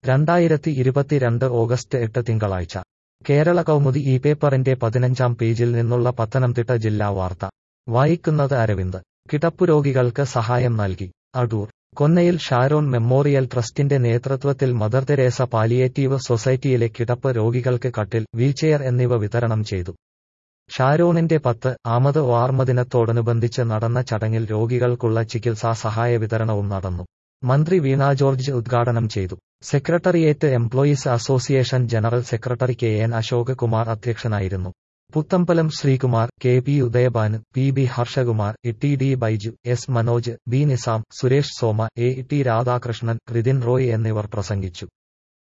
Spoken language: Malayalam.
2022 ഓഗസ്റ്റ് 8 തിങ്കളാഴ്ച കേരള കൗമുദി ഈ പേപ്പറിന്റെ 15-ാം പേജിൽ നിന്നുള്ള പത്തനംതിട്ട ജില്ലാ വാർത്ത വായിക്കുന്നത് അരവിന്ദ്. കിടപ്പുരോഗികൾക്ക് സഹായം നൽകി. അടൂർ കൊന്നയിൽ ഷാരോൺ മെമ്മോറിയൽ ട്രസ്റ്റിന്റെ നേതൃത്വത്തിൽ മദർ തെരേസ പാലിയേറ്റീവ് സൊസൈറ്റിയിലെ കിടപ്പ് രോഗികൾക്ക് കട്ടിൽ, വീൽചെയർ എന്നിവ വിതരണം ചെയ്തു. ഷാരോണിന്റെ 10-ാമത് ഓർമ്മദിനത്തോടനുബന്ധിച്ച് നടന്ന ചടങ്ങിൽ രോഗികൾക്കുള്ള ചികിത്സാ സഹായ വിതരണവും നടന്നു. മന്ത്രി വീണ ജോർജ് ഉദ്ഘാടനം ചെയ്തു. Secretariat employees association general secretary KN Ashok Kumar അധ്യക്ഷനായിരുന്നു. Puthambalam Sreekumar, KP Udayabhanu, PB Harshakumar, TD Baiju, S Manoj, B Nizam, Suresh Soma, AT Radhakrishnan, Rithin Roy എന്നിവർ പ്രസംഗിച്ചു.